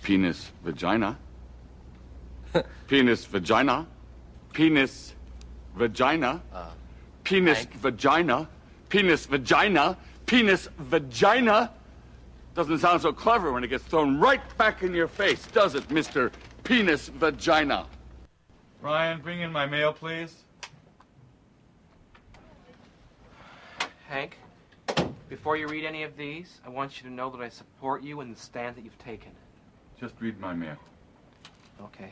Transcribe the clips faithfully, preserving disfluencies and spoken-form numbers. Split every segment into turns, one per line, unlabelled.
Penis, vagina. Penis, vagina. Penis, vagina.
Uh,
Penis,
Hank?
vagina. Penis, vagina. Penis, vagina. Doesn't sound so clever when it gets thrown right back in your face, does it, Mister Penis, vagina? Ryan, bring in my mail, please.
Hank, before you read any of these, I want you to know that I support you in the stand that you've taken.
Just read my mail.
Okay.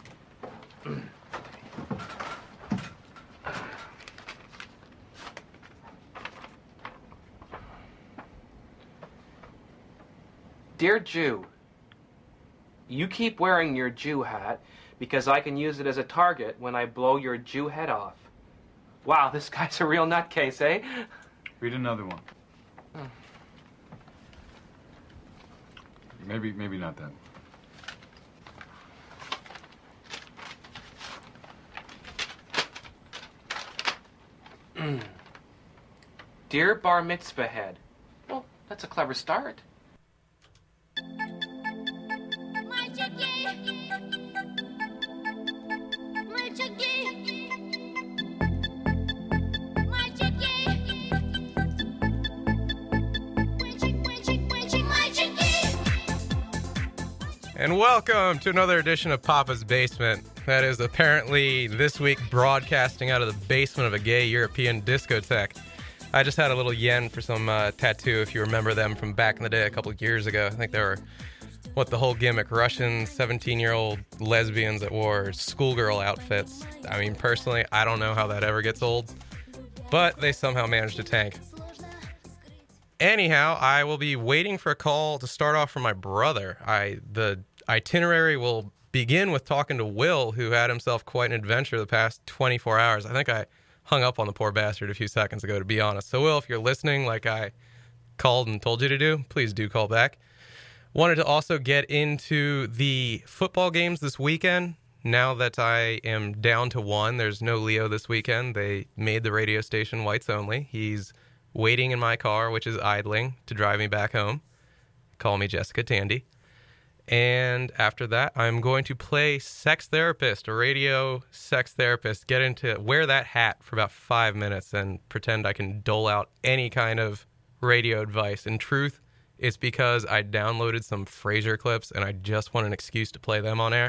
Dear Jew, you keep wearing your Jew hat because I can use it as a target when I blow your Jew head off. Wow, this guy's a real nutcase, eh?
Read another one.
Hmm.
Maybe, maybe not that one.
Dear Bar Mitzvah head. Well, that's a clever start.
And welcome to another edition of Papa's Basement. That is apparently this week broadcasting out of the basement of a gay European discotheque. I just had a little yen for some uh, tattoo, if you remember them from back in the day a couple of years ago. I think they were, what the whole gimmick, Russian seventeen-year-old lesbians that wore schoolgirl outfits. I mean, personally, I don't know how that ever gets old, but they somehow managed to tank. Anyhow, I will be waiting for a call to start off from my brother. I the itinerary will begin with talking to Will, who had himself quite an adventure the past twenty-four hours. I think I hung up on the poor bastard a few seconds ago, to be honest. So, Will, if you're listening like I called and told you to do, please do call back. Wanted to also get into the football games this weekend. Now that I am down to one, there's no Leo this weekend. They made the radio station whites only. He's waiting in my car, which is idling, to drive me back home. Call me Jessica Tandy. And after that, I'm going to play sex therapist, a radio sex therapist, get into, wear that hat for about five minutes and pretend I can dole out any kind of radio advice. In truth, it's because I downloaded some Frasier clips and I just want an excuse to play them on air.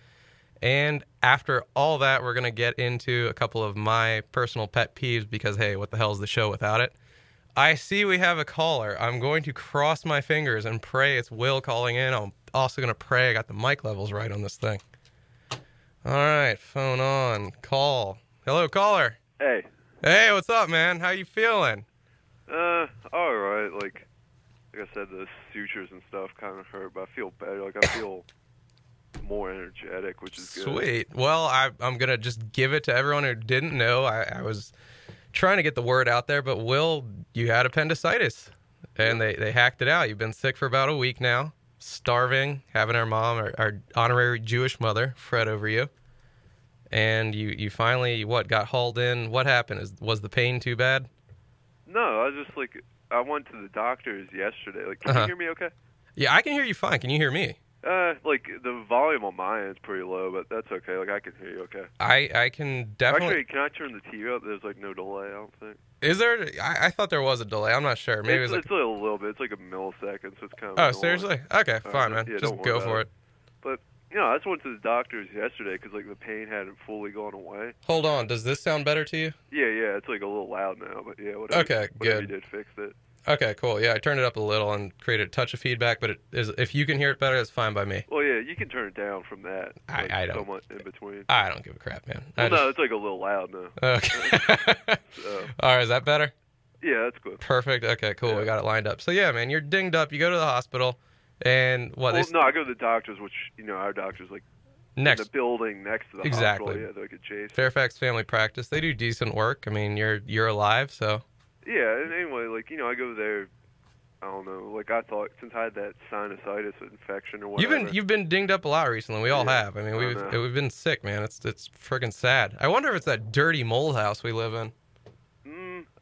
And after all that, we're going to get into a couple of my personal pet peeves because, hey, what the hell is the show without it? I see we have a caller. I'm going to cross my fingers and pray it's Will calling in. I'm also going to pray I got the mic levels right on this thing. All right, phone on. Call. Hello, caller.
Hey.
Hey, what's up, man? How you feeling?
Uh, all right. Like, like I said, the sutures and stuff kind of hurt, but I feel better. Like, I feel more energetic, which is good.
Sweet. Well, I, I'm going to just give it to everyone who didn't know. I, I was trying to get the word out there, but Will, you had appendicitis, and they, they hacked it out. You've been sick for about a week now, starving, having our mom, our, our honorary Jewish mother, fret over you, and you, you finally, what, got hauled in? What happened? Is, was the pain too bad?
No, I was just, like, I went to the doctor's yesterday. Like, can
Uh-huh.
you hear me okay?
Yeah, I can hear you fine. Can you hear me?
Uh, like, the volume on my end is pretty low, but that's okay. Like, I can hear you okay.
I, I can definitely...
Actually, can I turn the T V up? There's, like, no delay, I don't think.
Is there? I, I thought there was a delay. I'm not sure. Maybe
it's,
it was
it's a little bit. It's like a millisecond, so it's kind of
Oh,
annoying.
seriously? Okay,
Uh,
fine, man.
yeah,
Just
don't
go
worry
for
about
it.
But, you know, I just went to the doctor's yesterday because, like, the pain hadn't fully gone away.
Hold on. Does this sound better to you?
Yeah, yeah, it's, like, a little loud now, but, yeah, whatever.
Okay,
whatever
good.
you did fixed it.
Okay, cool. Yeah, I turned it up a little and created a touch of feedback, but it is, if you can hear it better, it's fine by me.
Well, yeah, you can turn it down from that.
I-
like,
I don't-
Somewhat in between.
I don't give a crap, man. I
Well,
just-
no, it's like a little loud now.
Okay.
So,
All right, is that better?
yeah, that's good.
Perfect. Okay, cool.
Yeah.
We got it lined up. So, yeah, man, you're dinged up. You go to the hospital, and what?
Well,
they,
no, I go to the doctor's, which, you know, our doctor's, like, in
next,
the building next to the
Exactly.
hospital. Yeah, they're like a Chase.
Fairfax Family Practice. They do decent work. I mean, you're you're alive, so.
Yeah, and anyway, like, you know, I go there, I don't know, like, I thought, since I had that sinusitis infection or
You've
whatever.
been you've been dinged up a lot recently. We all
Yeah,
have. I mean,
I
we've
know.
we've been sick, man. It's it's friggin' sad. I wonder if it's that dirty mold house we live in.
Mm,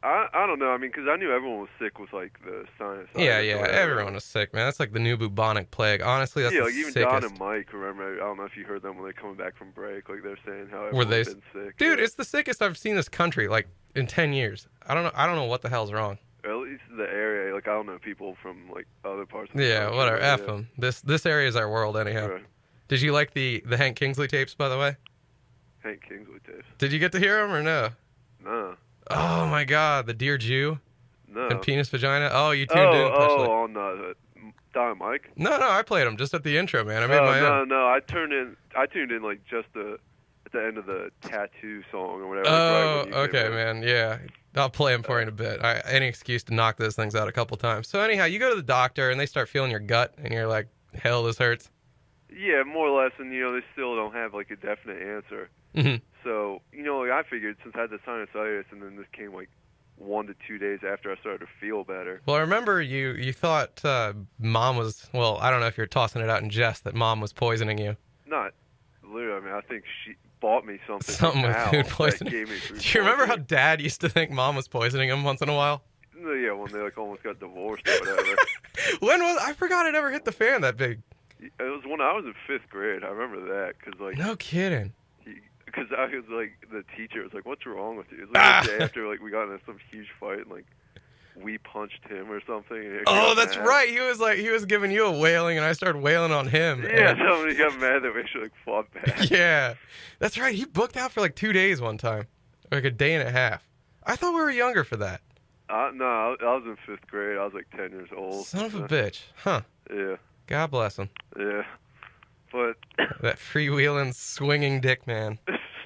I I don't know. I mean, because I knew everyone was sick with like the sinus.
Yeah, yeah. Everyone was sick, man. That's like the new bubonic plague. Honestly, that's
yeah,
the
like even
sickest.
Don and Mike. Remember? I don't know if you heard them when they're coming back from break. Like they're saying how
Were they?
everyone's been sick.
Dude,
yeah.
it's the sickest I've seen this country like in ten years. I don't know. I don't know what the hell's wrong.
Or at least the area. Like I don't know people from like other parts. of the
Yeah,
country,
whatever.
but,
F
yeah.
them. This this area is our world anyhow.
Right.
Did you like the the Hank Kingsley tapes, by the way?
Hank Kingsley tapes.
Did you get to hear them or no?
No.
Oh my God, the Dear Jew
No.
and Penis Vagina. Oh, you tuned
oh,
in. especially.
oh, on uh, Don and Mike.
No, no, I played them just at the intro, man. I made
oh,
my
no,
own.
no, I turned in. I tuned in like just the at the end of the Tattoo song or whatever.
Oh,
right when you came
okay,
in.
man. Yeah, I'll play them for you in a bit. I, any excuse to knock those things out a couple times. So anyhow, you go to the doctor and they start feeling your gut, and you're like, "Hell, this hurts."
Yeah, more or less, and you know they still don't have like a definite answer.
hmm
So you know, like, I figured since I had the sinusitis, and then this came like one to two days after I started to feel better.
Well, I remember you you thought uh, mom was. Well, I don't know if you're tossing it out in jest that mom was poisoning you.
Not literally. I mean, I think she bought me something.
Something
from
with
Al
food
that
poisoning.
gave me food
Do you remember how
poisoning.
Dad used to think mom was poisoning him once in a while?
No, yeah, when they like almost got divorced or whatever.
When was I forgot it ever hit the fan that big?
It was when I was in fifth grade. I remember that because like.
No kidding.
Because I was like, the teacher was like, "What's wrong with you?" It was like
Ah.
the day after like we got into some huge fight and like we punched him or something. And he
Oh,
got
that's
mad.
right. He was like he was giving you a wailing, and I started wailing on him.
Yeah,
and-
somebody got mad that we actually like fought back.
yeah, that's right. He booked out for like two days one time, like a day and a half. I thought we were younger for that.
Uh, no, I, I was in fifth grade. I was like ten years old.
Son of a
Uh,
bitch, huh?
Yeah,
God bless him.
yeah. But
That freewheeling, swinging dick man.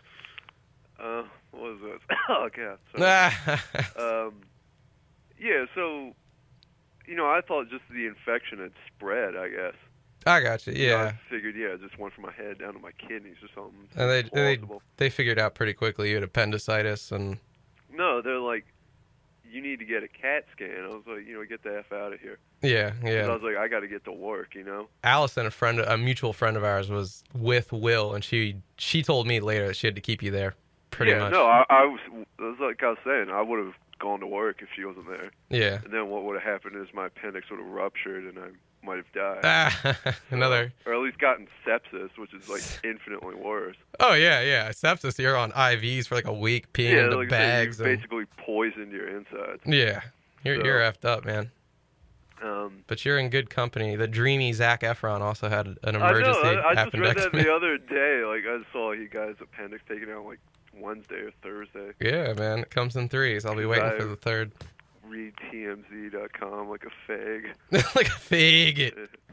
uh, what was this? Oh god. Sorry.
Ah.
Um, yeah. So, you know, I thought just the infection had spread. I guess.
I got you.
You know,
Yeah,
I figured, yeah, it just went from my head down to my kidneys or something.
and they they
Plausible.
they figured out pretty quickly you had appendicitis, and
No, they're like, you need to get a CAT scan. I was like, you know, get the F out of here.
yeah,
'Cause I
yeah.
was like, I got to get to work, you know?
Allison, a friend, a mutual friend of ours, was with Will, and she she told me later that she had to keep you there, pretty
yeah,
much.
no, I, I was, it was like I was saying, I would have gone to work if she wasn't there.
Yeah.
And then what would have happened is my appendix would have ruptured and I might have died.
Ah, another.
Or at least gotten sepsis, which is like infinitely worse.
Oh yeah, yeah. Sepsis. You're on I Vs for like a week, peeing
yeah,
into
like I said,
bags.
you
and-
basically poisoned your insides.
yeah, you're
So-
you're effed up, man.
Um,
But you're in good company. The dreamy Zac Efron also had an
I
emergency
know. I, I just read that
appendectomy.
the other day. Like I saw you guys' appendix taken out like Wednesday or Thursday.
Yeah, man. It comes in threes. I'll be waiting for the third.
Read T M Z dot com like a fag.
like a faggot.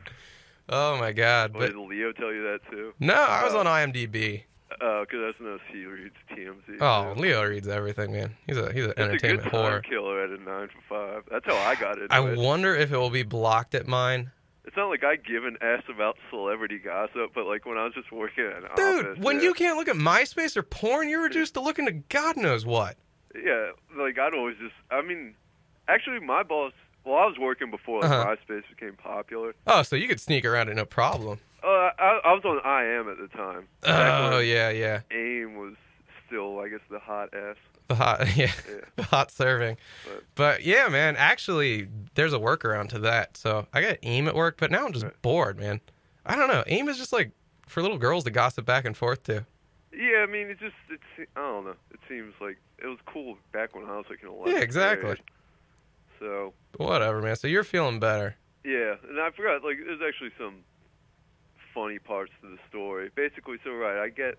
Oh my god.
Wait,
But
did Leo tell you that too?
no, I was
Oh.
on IMDb.
Uh, because that's no he reads T M Z.
Oh,
too.
Leo reads everything, man. He's a he's an
It's a
entertainment
good time
whore.
killer at a nine for five. That's how I got into
I
it.
wonder if it will be blocked at mine.
It's not like I give an S about celebrity gossip, but like when I was just working at an
Dude,
office.
when
yeah,
you can't look at MySpace or porn, you're reduced to looking to God knows what.
Yeah, like I'd always just. I mean, actually, my boss. Well, I was working before like,
Uh-huh.
MySpace became popular.
Oh, so you could sneak around it no problem.
Uh, I, I was on I M at the time. Back
Oh
when
yeah, yeah.
AIM was still, I guess, the hot S.
The hot, yeah,
Yeah.
the hot serving.
But-
But yeah, man, actually, there's a workaround to that. So I got AIM at work, but now I'm just
Right.
bored, man. I don't know. AIM is just like for little girls to gossip back and forth to.
Yeah, I mean, it just, it's, I don't know. It seems like it was cool back when I was like in eleventh
Yeah, exactly.
grade. So,
Whatever, man. So you're feeling better.
yeah, and I forgot, like, there's actually some funny parts to the story. Basically, so, right, I get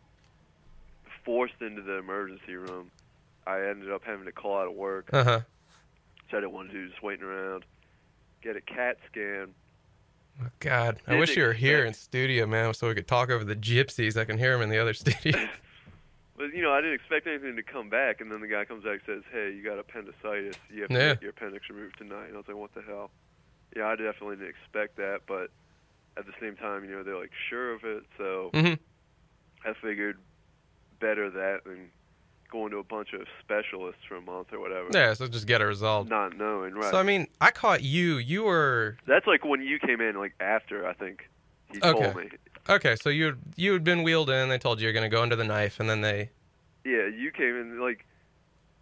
forced into the emergency room. I ended up having to call out of work,
Uh huh.
which I didn't want to do, just waiting around. Get a CAT scan.
Oh, God, I
Didn't
wish you were here in
expect-
studio, man, so we could talk over the gypsies. I can hear them in the other studio.
But, you know, I didn't expect anything to come back, and then the guy comes back and says, hey, you got appendicitis. You have to
Yeah.
get your appendix removed tonight. And I was like, what the hell? Yeah, I definitely didn't expect that, but at the same time, you know, they're, like, sure of it. So
hmm
I figured better that than going to a bunch of specialists for a month or whatever.
Yeah, so just get it resolved.
Not knowing, right.
So I mean, I caught you. You were
That's like when you came in, like, after, I think, he
Okay.
told me.
okay. So you you had been wheeled in. They told you you're gonna go under the knife, and then they.
Yeah, you came in, like,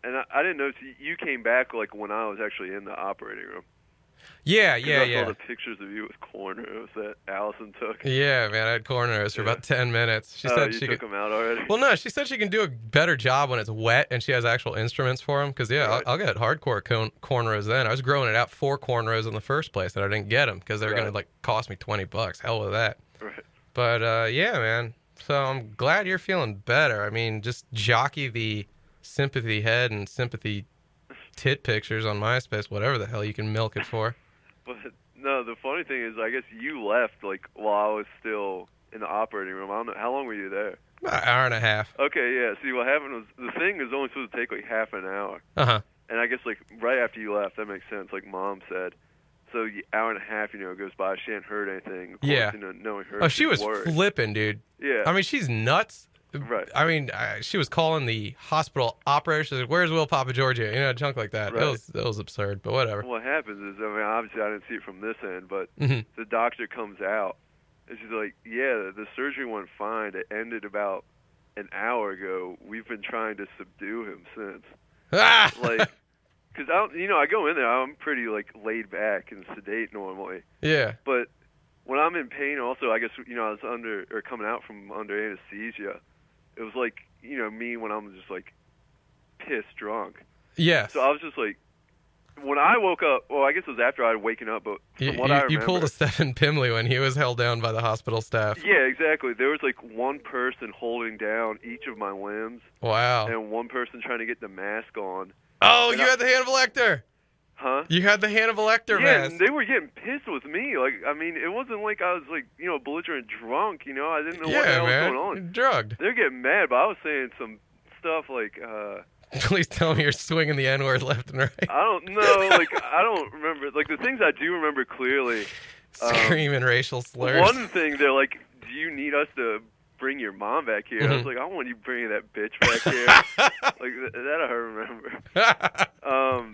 And I, I didn't know, so you came back, like, when I was actually in the operating room.
Yeah,
'Cause
yeah,
I
yeah.
saw the pictures of you with cornrows that Allison took.
Yeah, man, I had cornrows for
Yeah.
about ten minutes. She
oh,
said
you
she
took
could.
them out already?
Well, no, she said she can do a better job when it's wet and she has actual instruments for them. Because, yeah,
Right.
I'll, I'll get hardcore con- cornrows then. I was growing it out for cornrows in the first place, and I didn't get them because they were going
Right.
to, like, cost me twenty bucks. Hell with that.
Right.
But, uh, yeah, man. So I'm glad you're feeling better. I mean, just jockey the sympathy head and sympathy tit pictures on MySpace, whatever the hell you can milk it for.
But, no, the funny thing is, I guess you left, like, while I was still in the operating room. I don't know, how long were you there?
About an hour and a half.
Okay, yeah, see, what happened was, the thing is only supposed to take, like, half an hour.
Uh-huh.
And I guess, like, right after you left, that makes sense, like Mom said. So, the hour and a half, you know, goes by, she hadn't heard anything. Of course,
Yeah.
you know, knowing her,
Oh, she
she's
was
worried.
flipping, dude.
Yeah.
I mean, she's nuts.
Right.
I mean, I, she was calling the hospital operator. She's like, "Where's Will Papa Giorgio?" You know, junk like that.
Right.
It was it was absurd, but whatever.
What happens is, I mean, obviously I didn't see it from this end, but
hmm
the doctor comes out, and she's like, yeah, the surgery went fine. It ended about an hour ago. We've been trying to subdue him since.
Ah!
Like, because, I don't, you know, I go in there, I'm pretty, like, laid back and sedate normally.
yeah.
But when I'm in pain also, I guess, you know, I was under, or coming out from under anesthesia. It was like, you know, me when I'm just, like, pissed drunk.
Yes.
So I was just like, when I woke up, well, I guess it was after I had waken up, but from
you,
what
you,
I remember.
you pulled a Stephen Pimley when he was held down by the hospital staff.
Yeah, exactly. There was, like, one person holding down each of my limbs,
Wow.
and one person trying to get the mask on.
Oh,
and
you
I-
had the Hannibal Lecter.
Huh?
You had the Hannibal Lecter
Yeah,
mask.
and they were getting pissed with me. Like, I mean, it wasn't like I was, like, you know, belligerent drunk, you know? I didn't know what the
yeah,
hell
man.
was going
You're
on.
drugged.
They're getting mad, but I was saying some stuff like, uh...
Please tell me you're swinging the N-word left and right.
I don't know, like, I don't remember. Like, the things I do remember clearly... um,
Screaming racial slurs.
One thing, they're like, do you need us to bring your mom back here? I was
Mhm.
like, I want you bringing that bitch back here. Like, th- that I remember. Um,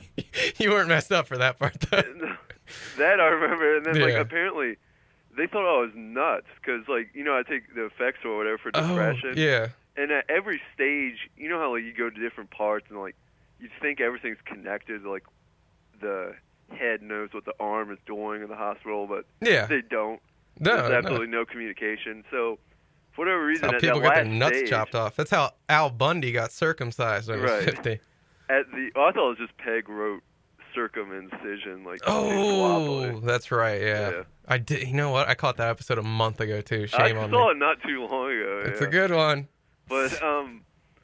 You weren't messed up for that part, though.
that I remember. And then, like,
Yeah.
apparently, they thought I was nuts. Because, like, you know, I take the effects or whatever for depression.
Oh, yeah.
And at every stage, you know how, like, you go to different parts and, like, you think everything's connected. Like, the head knows what the arm is doing in the hospital, but
Yeah.
they don't.
No,
There's
no.
absolutely no communication. So, for whatever reason,
That's how
at
people
that
get their
last
nuts
stage,
chopped off. That's how Al Bundy got circumcised when he was
Right.
fifty.
At the, oh, I thought it was just Peg wrote circumcision, like
Oh,
in
that's right. Yeah.
Yeah.
I did. You know what? I caught that episode a month ago too.
I
Shame on
saw
me.
it not too long ago.
It's
yeah.
a good one.
But um,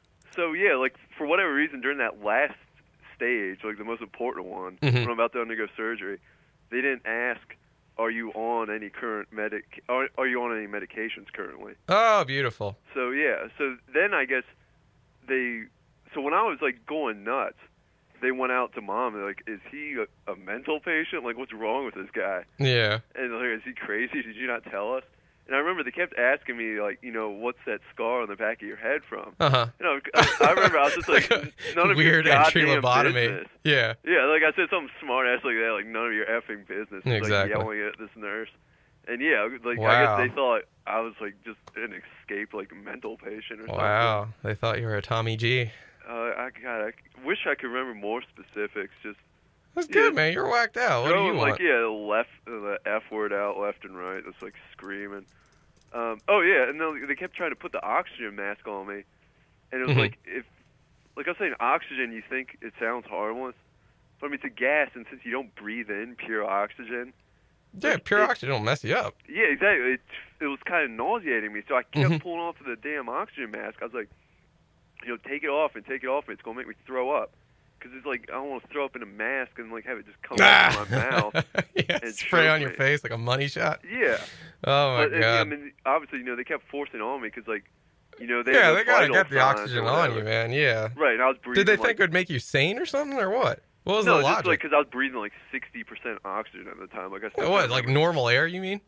so yeah, like for whatever reason, during that last stage, like the most important one,
Mhm.
when I'm about to undergo surgery, they didn't ask, "Are you on any current medic? Are, are you on any medications currently?"
Oh, beautiful.
So yeah, so then I guess they, so when I was like going nuts, they went out to Mom. They're like, "Is he a, a mental patient? Like, what's wrong with this guy?"
Yeah.
And they're like, "Is he crazy? Did you not tell us?" And I remember they kept asking me, like, you know, what's that scar on the back of your head from?
Uh huh.
You know, I, I remember I was just like, none of
Weird
your
entry
goddamn
lobotomy.
business.
Yeah.
Yeah, like I said something smart ass like that, like none of your effing business. It's
Exactly.
Like yelling at this nurse. And yeah, like
Wow.
I guess they thought I was like just an escaped like mental patient or something.
Wow. They thought you were a Tommy G.
Uh, I God, I wish I could remember more specifics. Just
That's
Yeah.
good, man. You're whacked out. What do you
throwing,
want?
like yeah, the left uh, the F word out left and right. It's like screaming. Um, oh yeah, and then they kept trying to put the oxygen mask on me, and it was
Mhm.
like if, like I was saying, oxygen. You think it sounds harmless, but I mean it's a gas, and since you don't breathe in pure oxygen,
Yeah,
like,
pure
it-
oxygen don't mess you up.
yeah, exactly. It it was kind of nauseating me, so I kept
Mhm.
pulling off the damn oxygen mask. I was like, you know, take it off and take it off. It's gonna make me throw up, because it's like I don't want to throw up in a mask and like have it just come out of my mouth.
yeah,
and
spray
choke
on your
me.
face like a money shot.
Yeah.
Oh my
But, and,
god.
I mean, obviously, you know, they kept forcing on me because, like, you know, they
yeah,
had no
they gotta
vital
get the
signs or
oxygen on
whatever.
you, man. Yeah.
Right, and I was breathing.
Did they
like,
think it would make you sane or something, or what? What was
no,
the
just
logic?
like because I was breathing like sixty percent oxygen at the time. Like I still
what,
can't
like
remember.
normal air? You mean?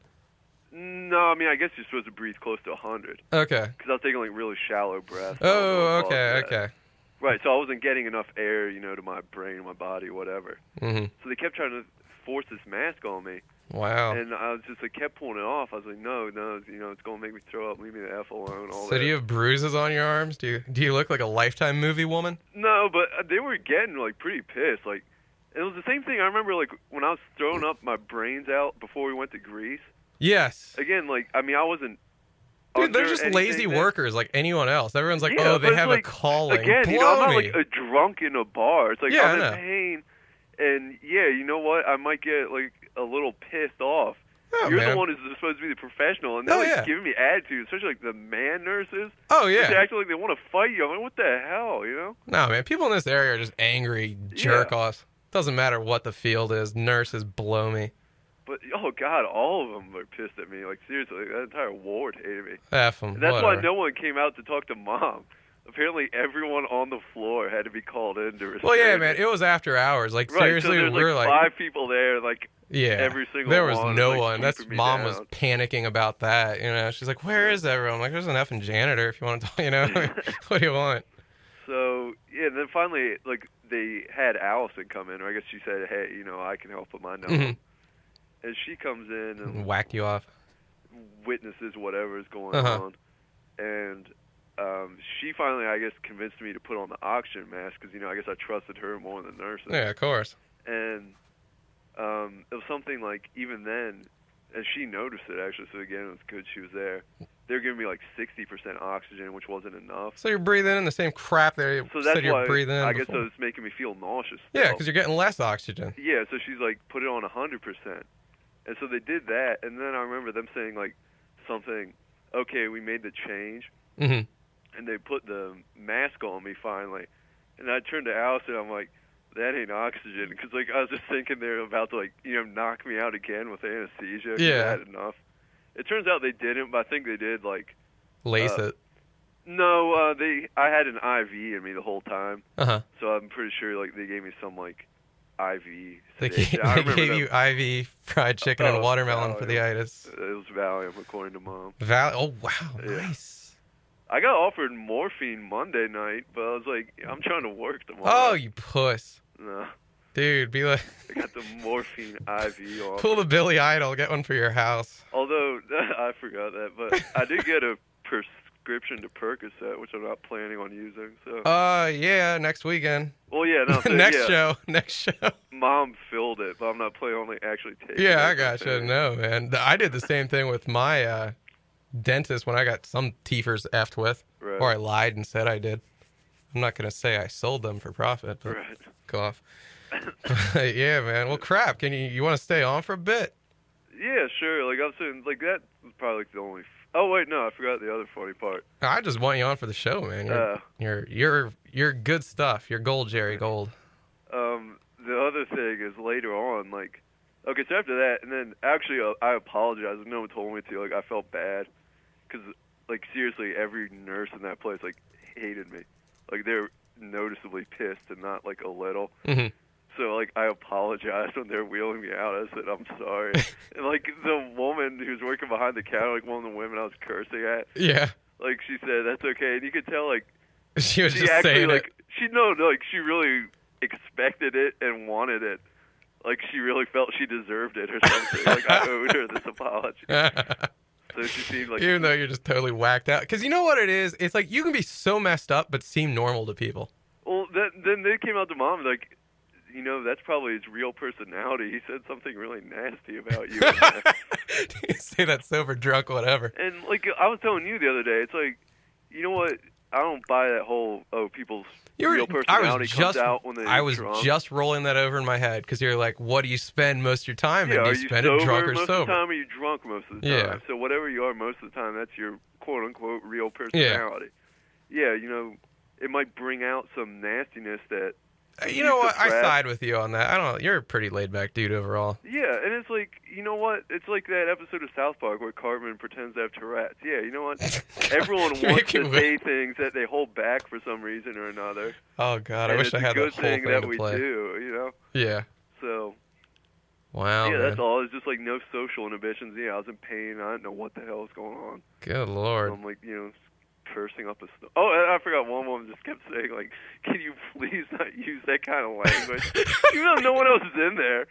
No, I mean I guess you're supposed to breathe close to a hundred
Okay.
because I was taking like really shallow breaths. I don't know
Oh,
what
okay,
caused that.
okay.
Right, so I wasn't getting enough air, you know, to my brain, my body, whatever.
Mhm.
So they kept trying to force this mask on me,
Wow.
And I was just like, kept pulling it off. I was like, no, no, you know, it's going to make me throw up. Leave me the F alone. All
So
that.
do you have bruises on your arms? Do you do you look like a Lifetime movie woman?
No, but they were getting, like, pretty pissed. Like, it was the same thing. I remember, like, when I was throwing up my brains out before we went to Greece.
Yes.
Again, like, I mean, I wasn't.
Dude, they're
under
just
anything
lazy
there.
workers like anyone else. Everyone's like,
Yeah,
oh,
but
they
it's
have
like,
a calling.
Again,
Blow
you know, I'm not
me.
like a drunk in a bar. It's like,
Yeah,
I'm
I
in
know.
pain. And, yeah, you know what? I might get, like, a little pissed off.
Oh,
You're
man.
the one who's supposed to be the professional, and they're
Oh,
like
yeah.
giving me attitude, especially like the man nurses.
Oh,
They
yeah.
act like they want to fight you. I'm like, what the hell, you know?
No, man. People in this area are just angry jerk-offs. Doesn't matter what the field is. Nurses blow me.
But oh god, all of them were pissed at me. Like seriously, that entire ward hated me.
F them.
And that's
whatever.
why no one came out to talk to mom. Apparently, everyone on the floor had to be called in to restrain.
Well, yeah,
me.
man. It was after hours. Like,
Right,
seriously,
so there's
we're
like,
like...
five people there, like
Yeah,
every single
there was
one,
no
like,
one. That's
sweeping me
mom was
down.
panicking about that. You know, she's like, "Where is everyone?" I'm like, "There's an effing janitor. If you want to talk, you know, what do you want?"
So yeah, and then finally, like they had Allison come in, or I guess she said, "Hey, you know, I can help with my nose."
Mhm.
And she comes in and
Whacked you off.
witnesses whatever is going
Uh-huh.
on, and um, she finally, I guess, convinced me to put on the oxygen mask because you know, I guess I trusted her more than the nurses.
Yeah, of course.
And um, it was something like even then, and she noticed it actually. So again, it was good she was there. They were giving me like sixty percent oxygen, which wasn't enough.
So you're breathing in the same crap that you
So that's
said you're
why
breathing in
I guess
before.
it was making me feel nauseous.
Yeah,
still.
because you're getting less oxygen.
Yeah, so she's like, put it on one hundred percent. And so they did that, and then I remember them saying, like, something, okay, we made the change,
hmm
and they put the mask on me finally. And I turned to Allison, I'm like, that ain't oxygen, because, like, I was just thinking they're about to, like, you know, knock me out again with anesthesia. 'cause
Yeah.
I had enough. It turns out they didn't, but I think they did, like,
Lace
Uh,
it.
no, uh, they, I had an I V in me the whole time,
Uh huh.
so I'm pretty sure, like, they gave me some, like, I V.
They
sedation.
gave,
I
they
remember
gave
them-
you I V fried chicken
Oh,
and watermelon for the
Valium.
itis.
It was Valium, according to Mom.
Val. Oh wow,
Yeah.
nice.
I got offered morphine Monday night, but I was like, I'm trying to work tomorrow.
Oh, you puss,
No,
dude. Be like,
I got the morphine I V off.
pull the Billy Idol, get one for your house.
Although, I forgot that, but I did get a prescription to Percocet, which I'm not planning on using. So,
Uh, yeah, next weekend.
well, yeah, no, so,
next
yeah,
show, next show.
Mom filled it, but I'm not planning on like, actually taking it.
Yeah, I gotcha. No, man. I did the same thing with my uh, dentist when I got some teethers effed with,
Right.
or I lied and said I did. I'm not gonna say I sold them for profit, but
Right.
cough. But, yeah, man. Well, crap. Can you you want to stay on for a bit?
Yeah, sure. Like I'm saying, like that was probably like the only. F- oh wait, no, I forgot the other funny part.
I just want you on for the show, man. You're
Uh,
you're you're you're good stuff. You're gold, Jerry Gold.
Um, the other thing is later on, like, okay, so after that, and then actually, uh, I apologize. No one told me to. Like, I felt bad because, like, seriously, every nurse in that place like hated me. Like, they're noticeably pissed and not like a little.
hmm
So, like, I apologized when they were wheeling me out. I said, I'm sorry. And, like, the woman who was working behind the counter, like, one of the women I was cursing at,
Yeah.
like, she said, that's okay. And you could tell, like,
She was
she
just
actually,
saying
like, she, no, no, like, she really expected it and wanted it. Like, she really felt she deserved it or something. Like, I owed her this apology.
it.
So she seemed like...
Even though you're just totally whacked out. Because you know what it is? It's like you can be so messed up but seem normal to people.
Well, then, then they came out to Mom, like, you know, that's probably his real personality. He said something really nasty about you.
You say that sober, drunk, whatever.
And, like, I was telling you the other day, it's like, you know what? I don't buy that whole, oh, people's
You were,
real
I
personality
was
comes
just,
out when they're
I was
drunk.
just rolling that over in my head because you're like, what do you spend most of your time in?
Yeah,
Do
are
you
you
spend
sober
it drunk or
most
sober?
of the time, or are you drunk most of the time?
Yeah.
So whatever you are most of the time, that's your quote-unquote real personality. Yeah, you know, it might bring out some nastiness that...
Uh, You
you
know what? I
suppress.
side with you on that. I don't. You're a pretty laid back dude overall.
Yeah, and it's like, you know what? It's like that episode of South Park where Cartman pretends to have Tourette's. Yeah, you know what? Everyone
You're
wants to
making
say things that they hold back for some reason or another.
Oh God, I
and
wish
it's
I had
a good
that whole
thing
thing
that
to
we
play.
do, you know?
Yeah.
So,
Wow.
yeah,
man.
that's all. It's just like no social inhibitions. Yeah, I was in pain. I didn't know what the hell was going on.
Good
So
lord.
I'm like, you know, cursing up a st- oh, and I forgot one woman just kept saying like, "Can you please not use that kind of language?" Even though no one else is in there,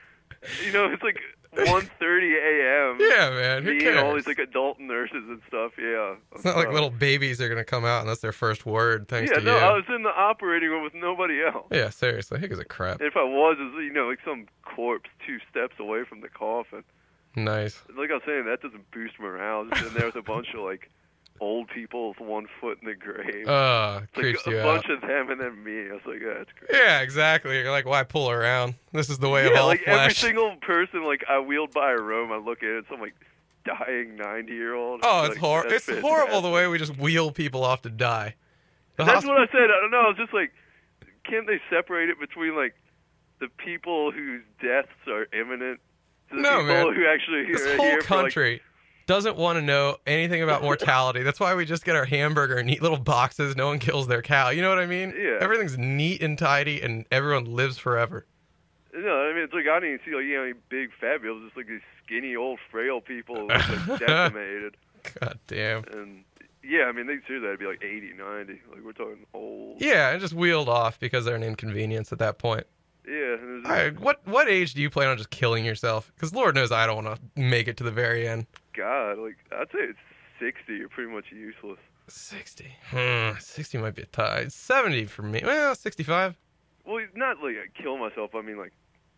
you know, it's like one thirty a.m.
Yeah, man. Who
Me
cares?
and all these like adult nurses and stuff. Yeah.
It's not like
Uh,
little babies are gonna come out and that's their first word. Thanks
Yeah,
to
no,
you.
I was in the operating room with nobody else.
Yeah, seriously. Who gives a crap?
If I was, it was, you know, like some corpse two steps away from the coffin.
Nice.
Like I was saying, that doesn't boost morale. Just in there with a bunch of like old people with one foot in the grave.
Uh,
It's like
creeps
a
you
bunch
out.
of them and then me. I was like, yeah, that's great.
Yeah, exactly. You're like, why pull around? This is the way of
Yeah,
all
like every
flesh.
single person, like I wheeled by a room, I look at it, some like dying ninety-year-old.
Oh, it's
like,
hor-
that's
It's horrible the
fantastic.
way we just wheel people off to die. The
That's
hosp-
what I said. I don't know. I was just like, can't they separate it between like the people whose deaths are imminent to the
No,
people
man.
who actually
This
are
whole
here for, like,
country doesn't want to know anything about mortality. That's why we just get our hamburger in neat little boxes. No one kills their cow. You know what I mean?
Yeah.
Everything's neat and tidy, and everyone lives forever.
No, I mean it's like I didn't see like you know any big fat people, just like these skinny old frail people like decimated.
God damn.
And yeah, I mean they seriously that'd be like eighty, ninety. Like we're talking old.
Yeah, and just wheeled off because they're an inconvenience at that point.
Yeah. And it was
All right, what what age do you plan on just killing yourself? Because Lord knows I don't want to make it to the very end.
God, like I'd say it's sixty. You're pretty much useless.
sixty. Hmm, sixty might be a tie. seventy for me. Well, sixty-five.
Well, not like I kill myself. I mean like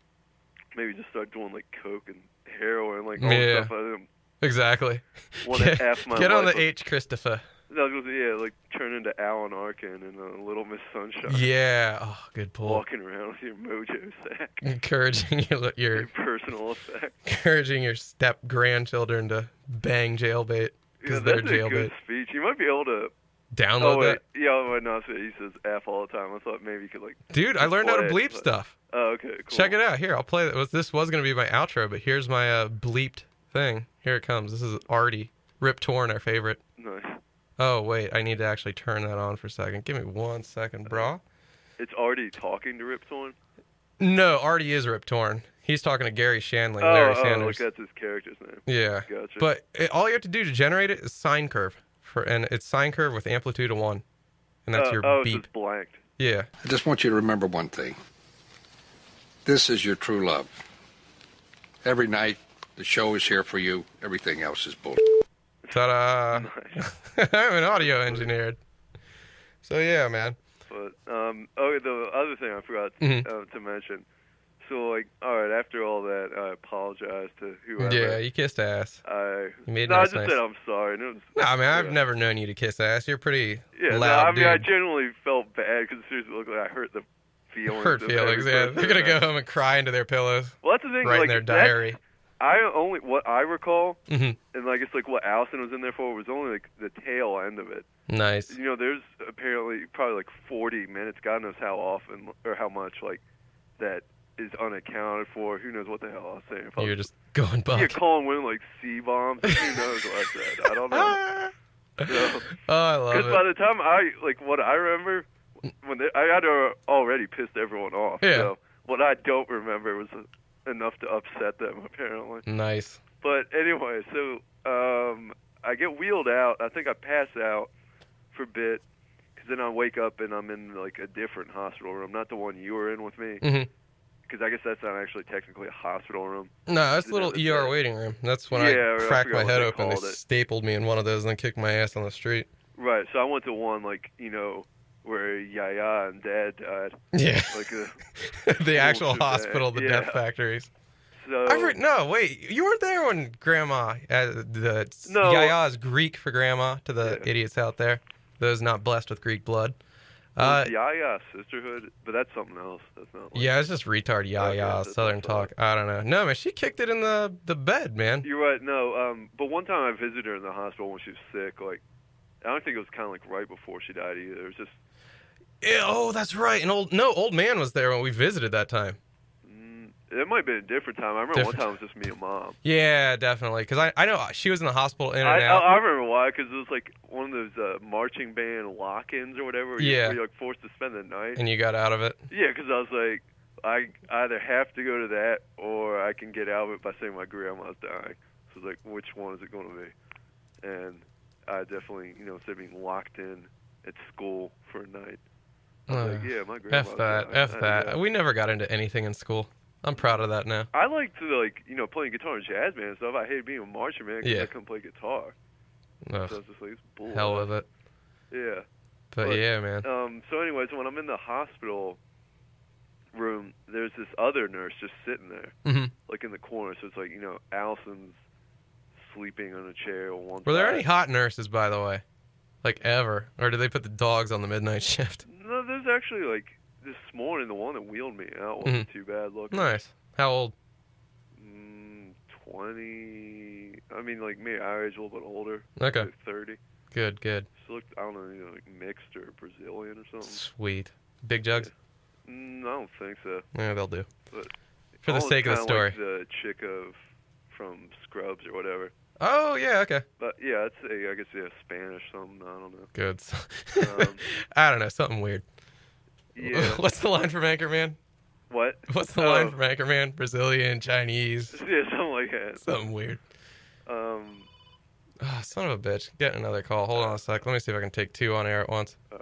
maybe just start doing like coke and heroin, like all
Yeah.
the stuff I didn't
Exactly.
want to f my
Get on
life
the
up.
H, Christopher.
No, I was gonna say, yeah, like turn into Alan Arkin and uh, Little Miss Sunshine.
Yeah. Oh, good pull.
Walking around with your mojo sack.
Encouraging your,
Your
your
personal effect.
encouraging your step grandchildren to bang jailbait
Yeah,
because they're
that's a good
jailbait.
speech. You might be able to.
Download
Oh wait,
that,
yeah, oh, wait, no, so he says F all the time. I thought maybe you could like.
dude. I learned how to
play it,
bleep
but-
stuff.
Oh, okay, cool.
Check it out. Here, I'll play it. This was going to be my outro, but here's my uh, bleeped thing. Here it comes. This is Artie. Rip Torn, our favorite.
Nice.
Oh, wait. I need to actually turn that on for a second. Give me one second, bro.
It's already talking to Rip Torn.
No, Artie is Rip Torn. He's talking to Gary Shandling,
Oh,
Larry
oh, like
Sanders.
that's his character's name.
Yeah.
Gotcha.
But it, all you have to do to generate it is sine curve. For, and it's sine curve with amplitude of one. And that's
oh,
your
oh, it's
beep.
just blanked.
Yeah.
I just want you to remember one thing. This is your true love. Every night, the show is here for you. Everything else is bullshit.
Ta-da.
Nice.
I'm an audio engineer. So, yeah, man.
But um, oh, the other thing I forgot
Mhm.
uh, to mention. So like, all right, after all that, I apologize to whoever.
Yeah, you kissed ass.
I
You made
no, I
nice,
just
nice.
said I'm sorry. And it was,
No, I mean, I've
yeah.
never known you to kiss ass. You're pretty
Yeah, no,
loud
I mean,
dude.
I genuinely felt bad because seriously, looked like I hurt the feelings.
Hurt
of
feelings,
every
yeah.
person
They're going to
that-
go home and cry into their pillows,
Well, that's the thing.
write
like,
in their
that's-
diary.
I only what I recall,
hmm
and like it's like what Allison was in there for was only like the tail end of it.
Nice.
You know, there's apparently probably like forty minutes. God knows how often or how much like that is unaccounted for. Who knows what the hell I was saying? If I
You're
was-
just going
You're
buck.
calling women like C bombs. Who knows what I said? I don't know. So,
Oh, I love
because by
it.
the time I like what I remember, when they, I had uh, already pissed everyone off.
Yeah.
So what I don't remember was enough to upset them apparently.
Nice.
But anyway, so um, I get wheeled out. I think I pass out for a bit, because then I wake up and I'm in like a different hospital room, not the one you were in with me.
hmm
Because I guess that's not actually technically a hospital room.
No, that's a
Didn't
little
have a
E R
bed.
waiting room. That's when
Yeah,
I
I
cracked
forgot
my
what
head
they
open. They
called it.
stapled me in one of those and then kicked my ass on the street.
Right. So I went to one like you know where Yaya and Dad died,
Yeah.
like a.
The actual
shebang.
hospital, the
Yeah.
death factories.
So
I've heard, no, wait, you weren't there when Grandma, uh, the
No.
Yaya is Greek for Grandma to the
Yeah.
idiots out there, those not blessed with Greek blood.
Well,
Uh,
Yaya sisterhood, but that's something else. That's not. Like,
yeah, it's just retard Yaya,
that's
Southern
what's
talk.
up.
I don't know. No, man, she kicked it in the, the bed, man.
You're right. No, um, but one time I visited her in the hospital when she was sick. Like, I don't think it was kind of like right before she died either. It was just.
Yeah, oh, that's right. And old no, old man was there when we visited that time.
Mm, it might have been a different time. I remember
Different
one time it was just me and Mom.
Yeah, definitely. Because I, I know she was in the hospital in and
I, I,
out.
I remember why, because it was like one of those uh, marching band lock-ins or whatever. Where
Yeah.
You, where you're like forced to spend the night.
And you got out of it.
Yeah, because I was like, I either have to go to that or I can get out of it by saying my grandma's dying. So it's like, which one is it going to be? And I definitely, you know, instead of being locked in at school for a night, I was
Uh,
like, yeah, my grandma's
F that.
dying.
F
Uh,
that.
yeah.
We never got into anything in school. I'm proud of that now.
I like to, like, you know, playing guitar in jazz band and stuff. I hated being a marching man because
Yeah.
I couldn't play guitar.
Ugh,
So it's just like, it's bull.
hell with it.
Yeah.
But,
But,
yeah, man.
Um, so anyways, when I'm in the hospital room, there's this other nurse just sitting there,
hmm
like in the corner. So it's like, you know, Allison's sleeping on a chair on one
Were there
side.
any hot nurses, by the way? Like, ever? Or did they put the dogs on the midnight shift?
No, there's actually, like, this morning, the one that wheeled me out wasn't too bad looking.
Nice. How old?
Mm, twenty. I mean, like me, our age, a little bit older.
Okay.
Like thirty.
Good, good.
She looked, I don't know, you know, like mixed or Brazilian or something.
Sweet. Big jugs?
Mm, I don't think so.
Yeah, they'll do.
But
For the
almost
sake of the
kinda
story.
Like the chick of from Scrubs or whatever.
Oh, yeah, okay.
But yeah, it's a, I guess yeah, Spanish something. I don't know.
Good.
Um,
I don't know, something weird.
Yeah.
What's the line from Anchorman?
What?
What's the
Oh.
line from Anchorman? Brazilian, Chinese,
Yeah, something like that.
something weird.
Um.
Oh, son of a bitch. Getting another call. Hold on a sec. Let me see if I can take two on air at once.
Uh,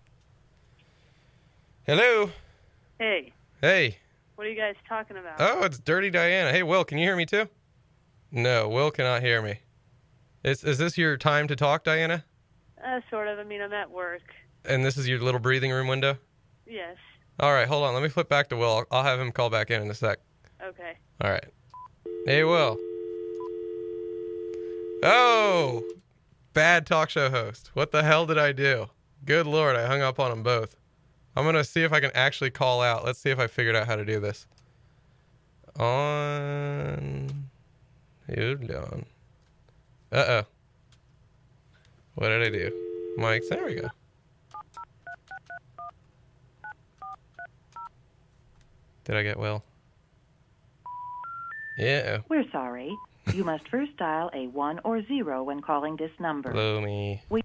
Hello.
Hey,
Hey.
what are you guys talking about?
Oh, it's Dirty Diana. Hey, Will, can you hear me too? No, Will cannot hear me. Is is this your time to talk, Diana?
Uh, sort of. I mean, I'm at work.
And this is your little breathing room window?
Yes.
All right, hold on. Let me flip back to Will. I'll, I'll have him call back in in a sec.
Okay.
All right. Hey, Will. Oh, bad talk show host. What the hell did I do? Good Lord, I hung up on them both. I'm going to see if I can actually call out. Let's see if I figured out how to do this. On. Hold on. Uh-oh. What did I do? Mike's. There we go. Did I get Will? Yeah.
We're sorry. You must first dial a one or zero when calling this number.
Blow me.
We-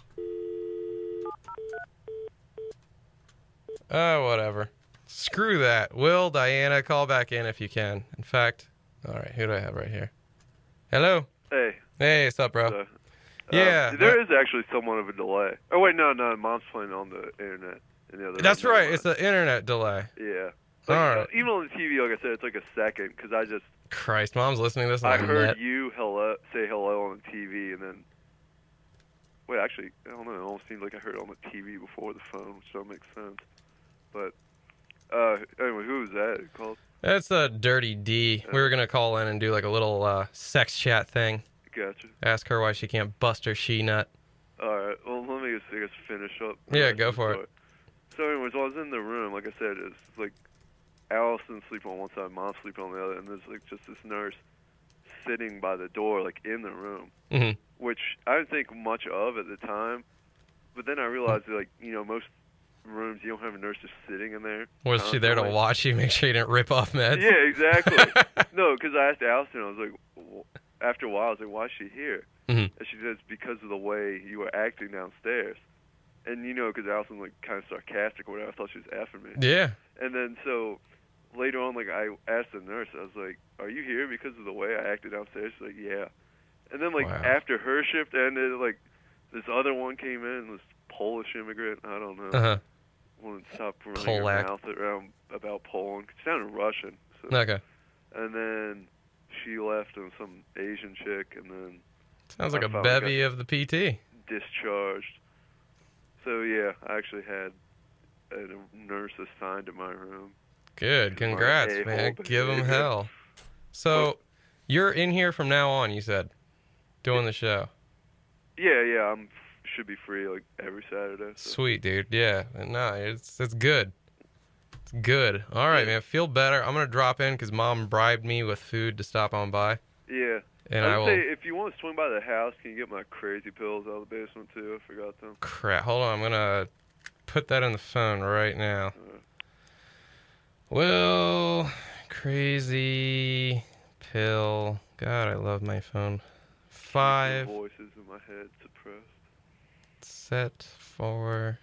Oh, whatever. Screw that. Will, Diana, call back in if you can. In fact, all right, who do I have right here? Hello?
hey.
Hey, what's up, bro?
So, uh,
Yeah,
there
that-
is actually somewhat of a delay. Oh wait, no, no. Mom's playing on the internet. And the other
That's
never
right.
mind.
It's an internet delay.
Yeah. Like,
All right.
uh, even on the T V, like I said, it's like a second because I just
Christ, Mom's listening to this on
I
the
heard
net.
you hello say hello on the T V and then wait, actually, I don't know. It almost seemed like I heard it on the T V before the phone, which don't make sense. But uh, anyway, who was that who called?
That's a Dirty D. We were going to call in and do like a little uh, sex chat thing.
Gotcha.
Ask her why she can't bust her she-nut.
All right. Well, let me just, I guess, finish up. the
Yeah,
rest
go
of the
for it.
story. So, anyways, while I was in the room, like I said, it's like Allison sleeping on one side, Mom sleeping on the other, and there's like just this nurse sitting by the door, like in the room,
hmm
which I didn't think much of at the time. But then I realized, that, like, you know, most rooms you don't have a nurse just sitting in there.
Was she there to
constantly.
watch you, make sure you didn't rip off meds?
Yeah, exactly. No, because I asked Allison, I was like, w- after a while, I was like, why is she here?
Mhm.
And she says, because of the way you were acting downstairs. And, you know, because Allison, like, kind of sarcastic or whatever, I thought she was effing me.
Yeah.
And then, so, later on, like, I asked the nurse, I was like, are you here because of the way I acted downstairs? She's like, yeah. And then, like,
Wow.
after her shift ended, like, this other one came in, this Polish immigrant, I don't know.
Uh-huh.
Wouldn't stop running
Polak.
her mouth around about Poland. She sounded Russian. So.
Okay.
And then she left and some Asian chick, and then
Sounds like
I
a
finally
bevy of the P T.
discharged. So yeah, I actually had a nurse assigned to my room.
Good.
Come on,
Congrats,
a-hole
man. Give them
behavior.
hell. So,
Well-
you're in here from now on, you said, doing the show.
Yeah, yeah, I'm should be free like every Saturday. So.
Sweet, dude. Yeah. No, it's it's good. It's good. All right,
Yeah.
man. Feel better. I'm gonna drop in because Mom bribed me with food to stop on by,
Yeah.
and
I
I
would
will.
say if you want to swing by the house, can you get my crazy pills out of the basement too? I forgot them.
Crap. Hold on. I'm gonna put that in the phone right now. Well, crazy pill. God, I love my phone.
Keep
Five.
the voices in my head suppressed.
Set for.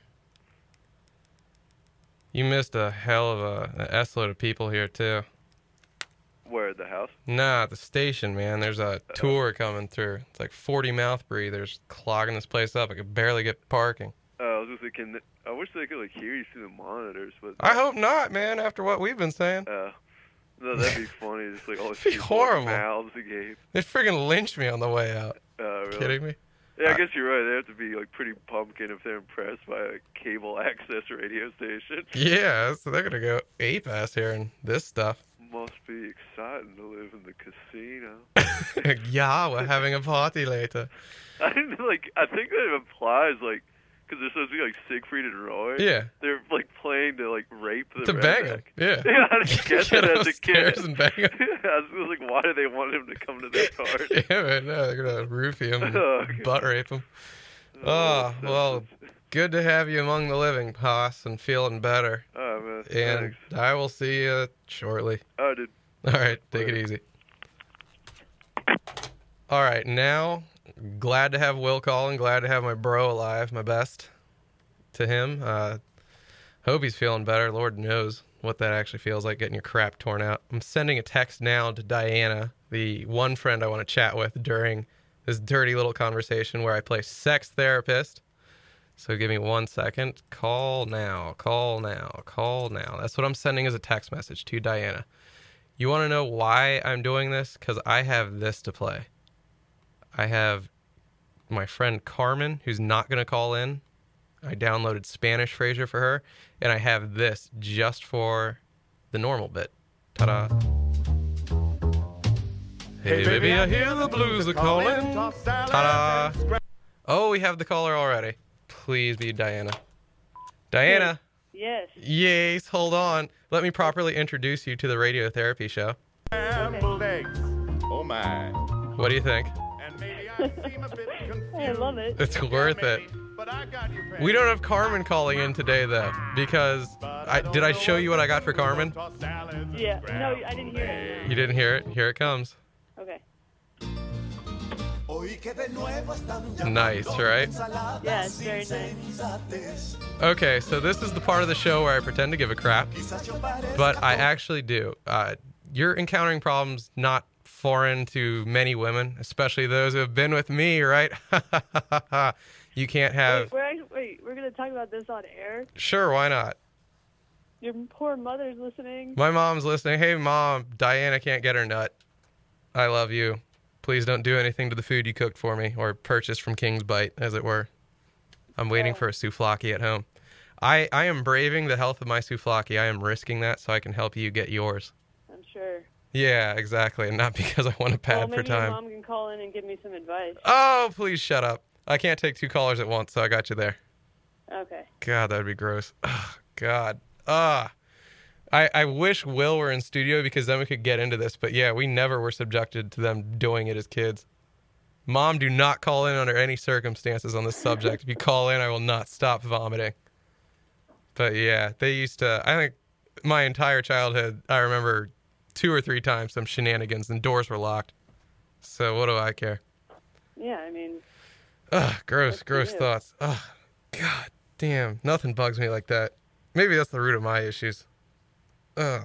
You missed a hell of a, a S-load of people here too.
Where at the house?
Nah, at the station, man. There's a tour coming through. It's like forty mouth breathers clogging this place up. I could barely get parking.
Uh, I was just thinking. I wish they could like hear you through the monitors, but
I hope not, man. After what we've been saying.
Uh, No, that'd be funny. Just like all these
It'd be
people
horrible.
mouths agape.
They'd friggin' lynch me on the way out.
Uh, really?
Kidding me?
Yeah, I
Uh,
guess you're right. They have to be like pretty pumpkin if they're impressed by a cable access radio station.
Yeah, so they're gonna go ape ass here and this stuff.
Must be exciting to live in the casino.
Yeah, we're having a party later.
I didn't like. I think that implies like, because they're supposed to be like Siegfried and Roy.
Yeah.
They're like playing to like rape the
To bang
redneck.
him, yeah.
Yeah, I didn't get
Get
that as a
upstairs
kid.
and bang him.
I was like, why do they want him to come to their party?
Yeah, man, no, they're gonna roofie him and
Oh,
butt rape him. Oh,
that's-
well, good to have you among the living, Haas, and feeling better.
Oh man,
And
thanks.
I will see you shortly.
Oh, dude.
All right, take it easy. All right, now, glad to have Will calling. Glad to have my bro alive. My best to him. Uh, hope he's feeling better. Lord knows what that actually feels like, getting your crap torn out. I'm sending a text now to Diana, the one friend I want to chat with during this dirty little conversation where I play sex therapist. So give me one second. Call now. Call now. Call now. That's what I'm sending as a text message to Diana. You want to know why I'm doing this? Because I have this to play. I have my friend Carmen, who's not going to call in. I downloaded Spanish Frasier for her. And I have this just for the normal bit. Ta-da. Hey, baby, I hear the blues are calling. Ta-da. Oh, we have the caller already. Please be Diana. Diana.
Yes.
Yes, hold on. Let me properly introduce you to the radiotherapy show.
Oh my.
What do you think?
I love it.
It's worth it. We don't have Carmen calling in today, though, because I did I show you what I got for Carmen?
Yeah. No, I didn't hear it.
You didn't hear it? Here it comes.
Okay.
Nice, right?
Yeah, it's very nice.
Okay, so this is the part of the show where I pretend to give a crap, but I actually do. Uh, you're encountering problems not foreign to many women, especially those who have been with me, right? You can't have...
Wait, we're actually, wait, we're gonna talk about this on air.
Sure, why not?
Your poor mother's listening.
My mom's listening. Hey, Mom, Diana can't get her nut. I love you. Please don't do anything to the food you cooked for me, or purchased from King's Bite, as it were. I'm waiting
Oh.
for a souvlaki at home. I, I am braving the health of my souvlaki. I am risking that so I can help you get yours.
I'm sure.
Yeah, exactly. And not because I want to pad
well,
for
maybe your
time.
mom can call in and give me some advice.
Oh, please shut up. I can't take two callers at once, so I got you there.
Okay.
God, that would be gross. Oh, God. Ah. I, I wish Will were in studio because then we could get into this. But yeah, we never were subjected to them doing it as kids. Mom, do not call in under any circumstances on this subject. If you call in, I will not stop vomiting. But yeah, they used to, I think my entire childhood, I remember two or three times some shenanigans and doors were locked. So what do I care?
Yeah, I mean,
Ugh, gross,
Good for
gross
you.
thoughts. Ugh, God damn, nothing bugs me like that. Maybe that's the root of my issues. Ugh.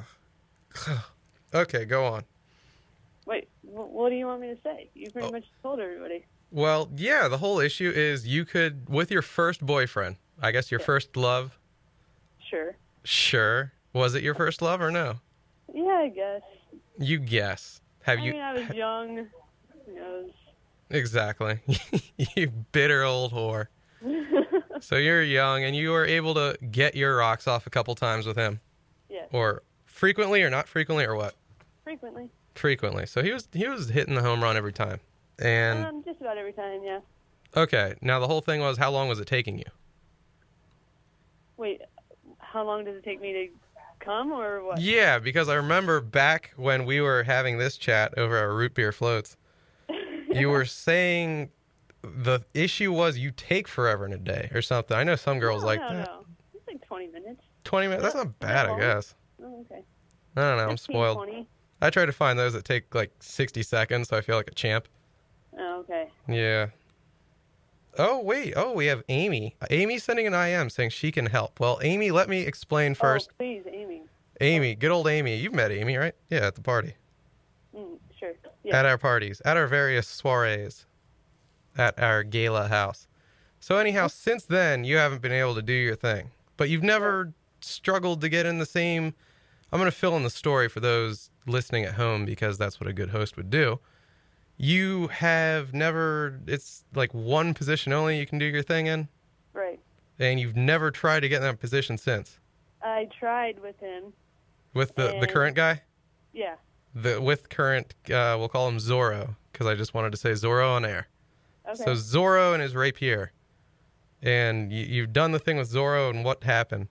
Okay, go on.
wait, wh- what do you want me to say? You pretty
Oh.
much told everybody.
Well, yeah, the whole issue is you could, with your first boyfriend, I guess your
Yeah.
first love,
Sure.
sure. Was it your first love or no?
Yeah, I guess.
You guess. Have
I
you?
mean, I was young. Who knows?
Exactly. You bitter old whore. So you're young and you were able to get your rocks off a couple times with him.
Yeah.
Or frequently or not frequently or what?
Frequently.
Frequently. So he was he was hitting the home run every time. And
Um, just about every time, yeah.
okay, now the whole thing was, how long was it taking you?
Wait, how long does it take me to come or what?
Yeah, because I remember back when we were having this chat over our root beer floats, you were saying the issue was you take forever in a day or something. I know some girls
no,
like
no,
that.
No. It's like twenty minutes.
twenty minutes? That's not bad, I
long.
guess.
Oh, okay.
I don't know, I'm
fifteen,
spoiled.
twenty.
I try to find those that take like sixty seconds, so I feel like a champ.
Oh, okay.
Yeah. Oh, wait. Oh, we have Amy. Amy's sending an I M saying she can help. Well, Amy, let me explain first.
Oh, please, Amy.
Amy, good old Amy. You've met Amy, right? Yeah, at the party.
Mm, sure. Yeah.
At our parties, at our various soirees, at our gala house. So anyhow, since then, you haven't been able to do your thing. But you've never struggled to get in the same I'm going to fill in the story for those listening at home because that's what a good host would do. You have never, it's like one position only you can do your thing in?
Right.
And you've never tried to get in that position since?
I tried with him.
With the, the
and-
current guy?
Yeah.
The With current, uh, we'll call him Zorro, because I just wanted to say Zorro on air.
Okay.
So Zorro and his rapier. And you, you've done the thing with Zorro, and what happened?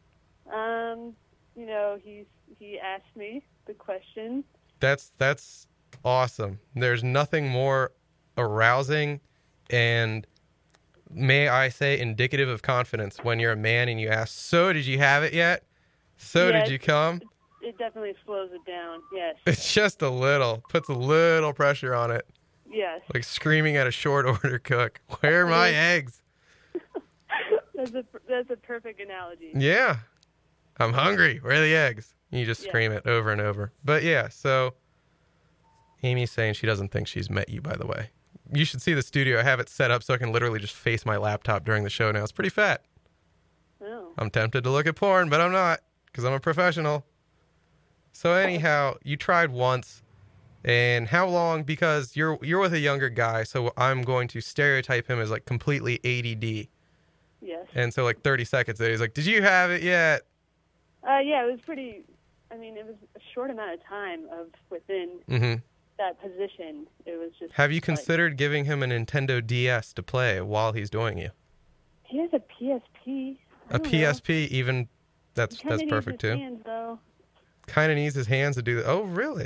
Um, you know, he's he asked me the question.
That's that's awesome. There's nothing more arousing and, may I say, indicative of confidence when you're a man and you ask, so did you have it yet? So
Yeah,
did you come?
It definitely slows it down. Yes.
It's just a little, puts a little pressure on it.
Yes.
Like screaming at a short order cook, where are my eggs?
That's a that's a perfect analogy.
Yeah. I'm hungry. Where are the eggs? You just
Yeah.
scream it over and over. But yeah, so Amy's saying she doesn't think she's met you, by the way. You should see the studio. I have it set up so I can literally just face my laptop during the show now. It's pretty fat.
Oh.
I'm tempted to look at porn, but I'm not because I'm a professional. So anyhow, you tried once. And how long? Because you're you're with a younger guy, so I'm going to stereotype him as like completely A D D.
Yes.
And so like thirty seconds later, he's like, did you have it yet?
Uh, yeah, it was pretty. I mean, it was a short amount of time of within
Mm-hmm.
that position. It was just.
Have you
like-
considered giving him a Nintendo D S to play while he's doing you?
He has a P S P. I
A
don't
P S
know.
P, even that's
He kinda
that's
needs
perfect
his
too.
hands, though.
Kind of needs his hands to do that. Oh, really?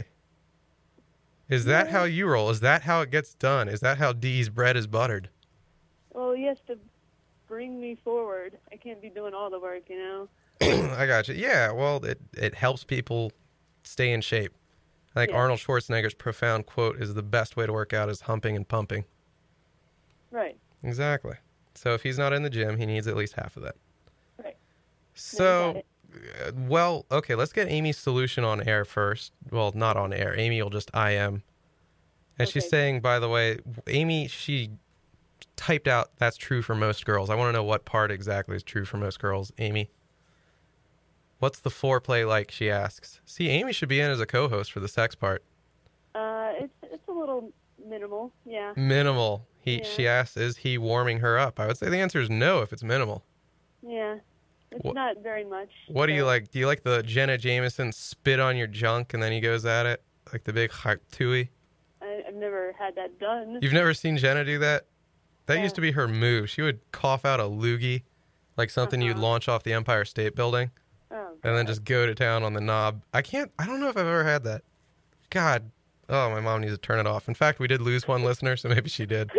Is that
Yeah.
how you roll? Is that how it gets done? Is that how D's bread is buttered?
Well, he has to bring me forward. I can't be doing all the work, you know.
I got you. Yeah, well, it, it helps people stay in shape. I think
Yeah.
Arnold Schwarzenegger's profound quote is the best way to work out is humping and pumping.
Right.
Exactly. So if he's not in the gym, he needs at least half of that.
Right.
So,
got it.
uh, well, okay, let's get Amy's solution on air first. Well, not on air. Amy will just I M. And she's
Okay.
saying, by the way, Amy, she typed out that's true for most girls. I want to know what part exactly is true for most girls. Amy, what's the foreplay like, she asks. See, Amy should be in as a co-host for the sex part.
Uh, it's it's a little minimal. Yeah.
Minimal. He,
Yeah.
She asks, is he warming her up? I would say the answer is no if it's minimal.
Yeah. It's
What-
not very much.
What do you
so-
like? Do you like the Jenna Jameson spit on your junk and then he goes at it? Like the big tui?
I, I've never had that done.
You've never seen Jenna do that? That
Yeah.
used to be her move. She would cough out a loogie, like something you'd
Uh-huh.
launch off the Empire State Building,
Oh,
and then
God.
just go to town on the knob. I can't, I don't know if I've ever had that. God. Oh, my mom needs to turn it off. In fact, we did lose one listener, so maybe she did.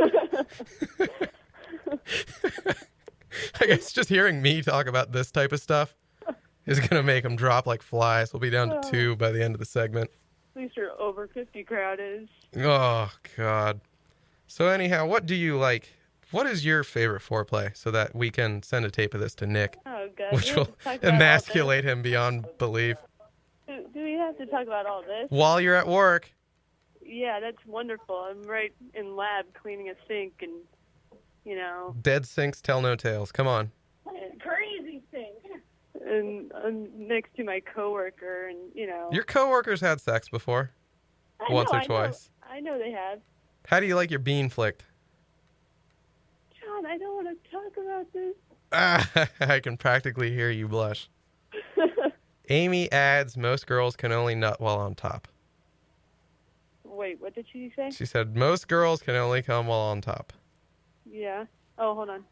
I guess just hearing me talk about this type of stuff is going to make them drop like flies. We'll be down to two by the end of the segment.
At least your over fifty crowd is.
Oh, God. So anyhow, what do you like? What is your favorite foreplay so that we can send a tape of this to Nick,
Oh, God.
which
we
will
have to talk about all
emasculate him beyond belief?
this? Do, do we have to talk about all this?
While you're at work,
Yeah, that's wonderful. I'm right in lab cleaning a sink and, you know.
dead sinks tell no tales. Come on.
Crazy sink. And I'm next to my coworker, and you know.
Your coworkers had sex before,
I
once
know,
or
I know.
twice.
I know they have.
How do you like your bean flicked?
John, I don't want to talk about this.
Ah, I can practically hear you blush. Amy adds, most girls can only nut while on top.
Wait, what did she say?
She said, most girls can only come while on top.
Yeah. Oh, hold on.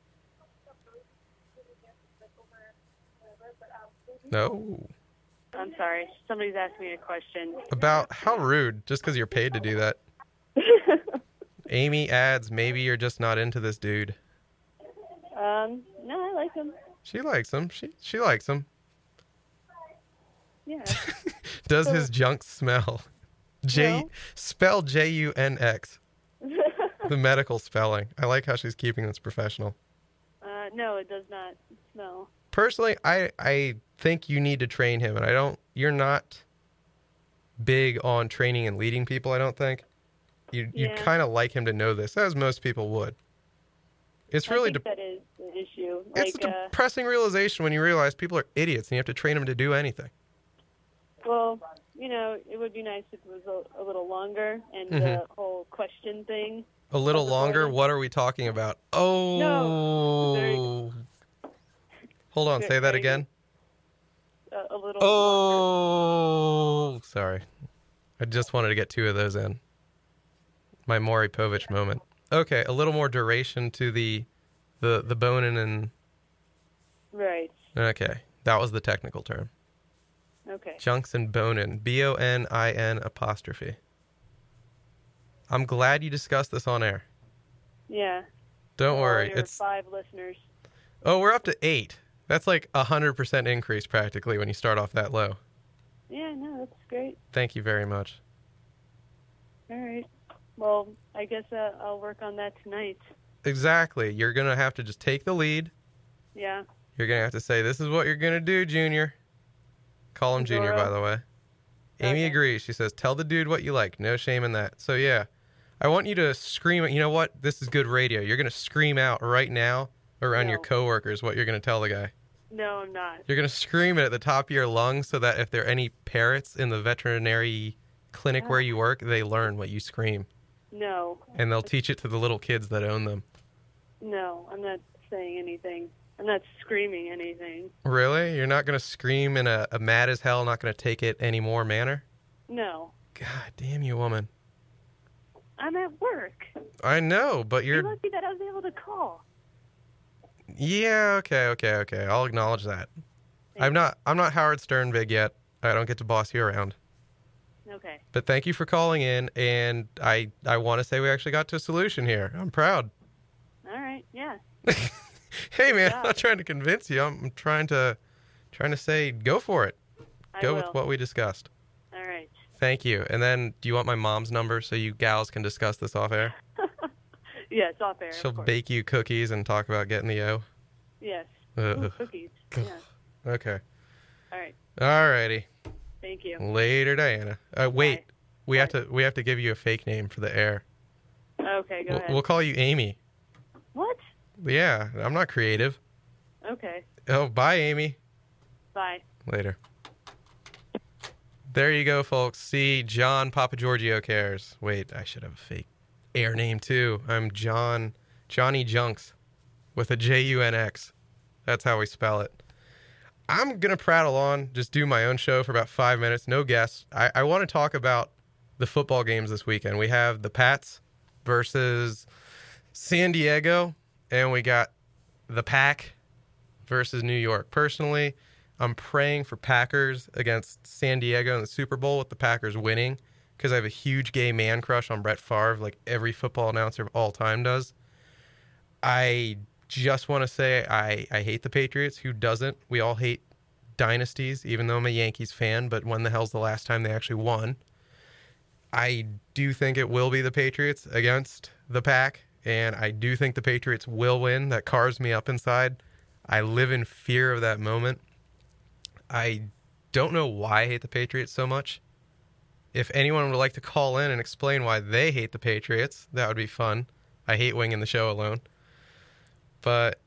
No.
I'm sorry. Somebody's asked me a question.
About how rude, just because you're paid to do that. Amy adds, maybe you're just not into this dude.
um, no, I like him.
She likes him. She she likes him.
Yeah.
Does his junk smell? J
No.
Spell J U N X. The medical spelling. I like how she's keeping this professional.
uh, no, it does not smell.
Personally, I I think you need to train him, and I don't. You're not big on training and leading people. I don't think. You you
Yeah.
kind of like him to know this, as most people would. It's really
I
de-
think that is the issue.
it's
Like,
a
uh,
depressing realization when you realize people are idiots and you have to train them to do anything.
Well, you know, it would be nice if it was a, a little longer, and
Mhm.
the whole question thing.
A little
was
longer?
avoided.
What are we talking about? Oh.
No.
Hold on,
Very-
say that
very
again.
A, a little.
Oh, sorry. I just wanted to get two of those in. My Maury Povich moment. Okay, a little more duration to the the the boning and
Right.
okay, that was the technical term.
Okay.
Junks and bonin. B O N I N apostrophe. I'm glad you discussed this on air.
Yeah.
Don't
All
worry.
your
It's
five listeners.
oh, we're up to eight. That's like a hundred percent increase practically when you start off that low.
Yeah, no, that's great.
Thank you very much.
All right. Well, I guess uh, I'll work on that tonight.
Exactly. You're gonna have to just take the lead.
Yeah.
You're gonna have to say, "This is what you're gonna do, Junior." Call him Junior,
Zorro.
by the way. Amy
Okay.
agrees. She says, "Tell the dude what you like. No shame in that." So yeah, I want you to scream. You know what? This is good radio. You're gonna scream out right now around your
No.
coworkers what you're gonna tell the guy.
No, I'm not.
You're gonna scream it at the top of your lungs so that if there are any parrots in the veterinary clinic where you work, they learn what you scream,
No.
and they'll teach it to the little kids that own them.
No, I'm not saying anything. I'm not screaming anything.
Really? You're not gonna scream in a, a mad as hell, not gonna take it anymore manner?
No.
God damn you, woman.
I'm at work.
I know, but
You're
you're.
lucky that I was able to call.
Yeah, okay, okay, okay. I'll acknowledge that. I'm not. I'm not Howard Stern big yet. I don't get to boss you around.
Okay.
But thank you for calling in, and I I want to say we actually got to a solution here. I'm proud.
All right. Yeah.
Hey man,
job.
I'm not trying to convince you. I'm trying to trying to say go for it.
I
Go
will.
with what we discussed.
All right.
Thank you. And then, do you want my mom's number so you gals can discuss this off air?
Yeah, it's off air.
She'll
of course.
bake you cookies and talk about getting the O.
Yes.
Ugh.
Ooh, cookies. Yeah.
Okay.
All right.
Alrighty.
Thank you.
Later, Diana. Uh, wait,
Bye.
we have to we have to give you a fake name for the air.
Okay, go
We'll,
ahead.
we'll call you Amy.
What?
Yeah, I'm not creative.
Okay.
Oh, bye, Amy.
Bye.
Later. There you go, folks. See, John Papa Giorgio cares. Wait, I should have a fake air name too. I'm John Johnny Junks with a J U N X. That's how we spell it. I'm gonna prattle on, just do my own show for about five minutes, no guests. I, I want to talk about the football games this weekend. We have the Pats versus San Diego, and we got the Pack versus New York. Personally, I'm praying for Packers against San Diego in the Super Bowl with the Packers winning because I have a huge gay man crush on Brett Favre, like every football announcer of all time does. I just want to say I, I hate the Patriots. Who doesn't? We all hate dynasties, even though I'm a Yankees fan, but when the hell's the last time they actually won? I do think it will be the Patriots against the Pack, and I do think the Patriots will win. That carves me up inside. I live in fear of that moment. I don't know why I hate the Patriots so much. If anyone would like to call in and explain why they hate the Patriots, that would be fun. I hate winging the show alone. But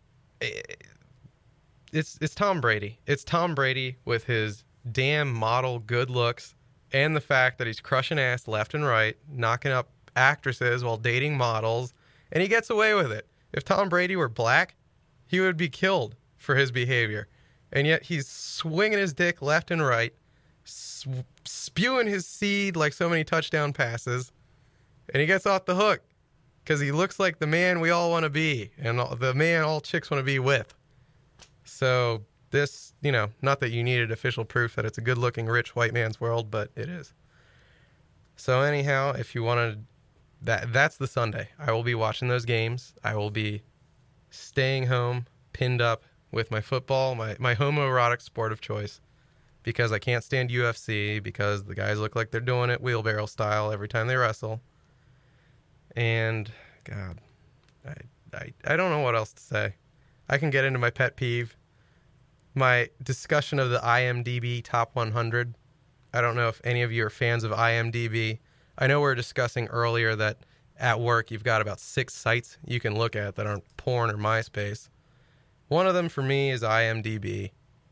it's it's Tom Brady. It's Tom Brady with his damn model good looks and the fact that he's crushing ass left and right, knocking up actresses while dating models, and he gets away with it. If Tom Brady were black, he would be killed for his behavior. And yet he's swinging his dick left and right, sw- spewing his seed like so many touchdown passes, and he gets off the hook because he looks like the man we all want to be and all, the man all chicks want to be with. So this, you know, not that you needed official proof that it's a good-looking, rich white man's world, but it is. So anyhow, if you want to, that that's the Sunday. I will be watching those games. I will be staying home, pinned up with my football, my, my homoerotic sport of choice, because I can't stand U F C, because the guys look like they're doing it wheelbarrow style every time they wrestle. And, God, I, I, I don't know what else to say. I can get into my pet peeve, my discussion of the I M D B Top one hundred. I don't know if any of you are fans of I M D B. I know we were discussing earlier that at work you've got about six sites you can look at that aren't porn or MySpace. One of them for me is I M D B.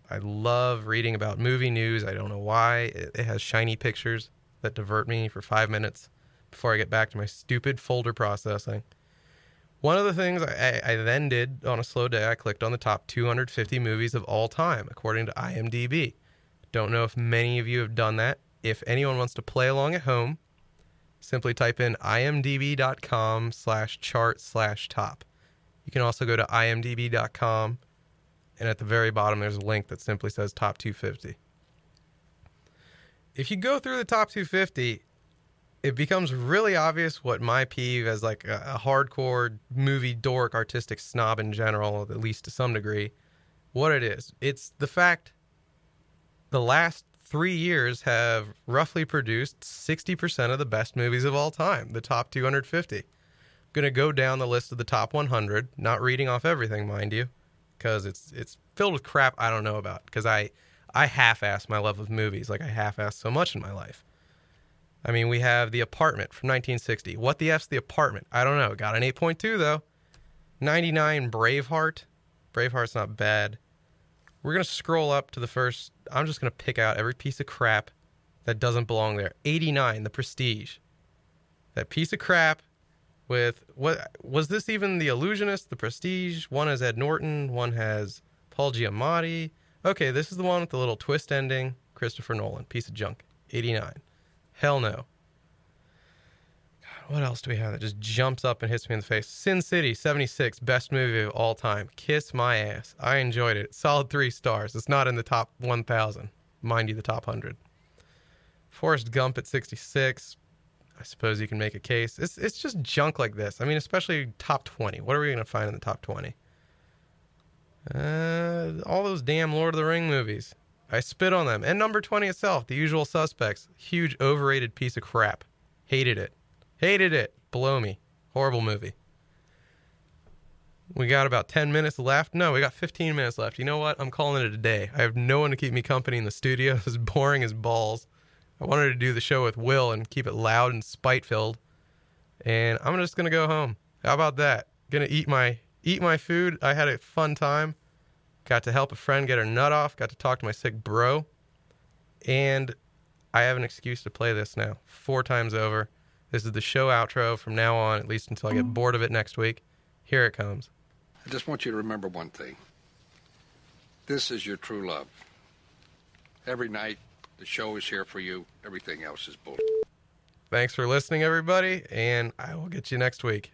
I love reading about movie news. I don't know why. It, it has shiny pictures that divert me for five minutes before I get back to my stupid folder processing. One of the things I, I then did on a slow day, I clicked on the top two hundred fifty movies of all time, according to IMDb. Don't know if many of you have done that. If anyone wants to play along at home, simply type in imdb.com slash chart slash top. You can also go to imdb dot com, and at the very bottom there's a link that simply says top two fifty. If you go through the top two fifty, it becomes really obvious what my peeve as like a, a hardcore movie dork, artistic snob in general, at least to some degree, what it is. It's the fact the last three years have roughly produced sixty percent of the best movies of all time, the top two hundred fifty. I'm going to go down the list of the top one hundred, not reading off everything, mind you, because it's it's filled with crap I don't know about, because I, I half-ass my love of movies like I half-ass so much in my life. I mean, we have The Apartment from nineteen sixty. What the F's The Apartment? I don't know. Got an eight point two, though. ninety-nine, Braveheart. Braveheart's not bad. We're going to scroll up to the first. I'm just going to pick out every piece of crap that doesn't belong there. eighty-nine, The Prestige. That piece of crap with, what was this even The Illusionist, The Prestige? One has Ed Norton. One has Paul Giamatti. Okay, this is the one with the little twist ending. Christopher Nolan. Piece of junk. eighty-nine. Hell no. God, what else do we have that just jumps up and hits me in the face? Sin City, seventy-six, best movie of all time. Kiss my ass. I enjoyed it. Solid three stars. It's not in the top one thousand. Mind you, the top one hundred. Forrest Gump at sixty-six. I suppose you can make a case. It's it's just junk like this. I mean, especially top twenty. What are we going to find in the top twenty? Uh, all those damn Lord of the Ring movies. I spit on them. And number twenty itself, The Usual Suspects. Huge, overrated piece of crap. Hated it. Hated it. Below me. Horrible movie. We got about ten minutes left. No, we got fifteen minutes left. You know what? I'm calling it a day. I have no one to keep me company in the studio. This is boring as balls. I wanted to do the show with Will and keep it loud and spite-filled. And I'm just going to go home. How about that? Going to eat my eat my food. I had a fun time. Got to help a friend get her nut off. Got to talk to my sick bro. And I have an excuse to play this now. Four times over. This is the show outro from now on, at least until I get bored of it next week. Here it comes.
I just want you to remember one thing. This is your true love. Every night, the show is here for you. Everything else is bullshit.
Thanks for listening, everybody, and I will get you next week.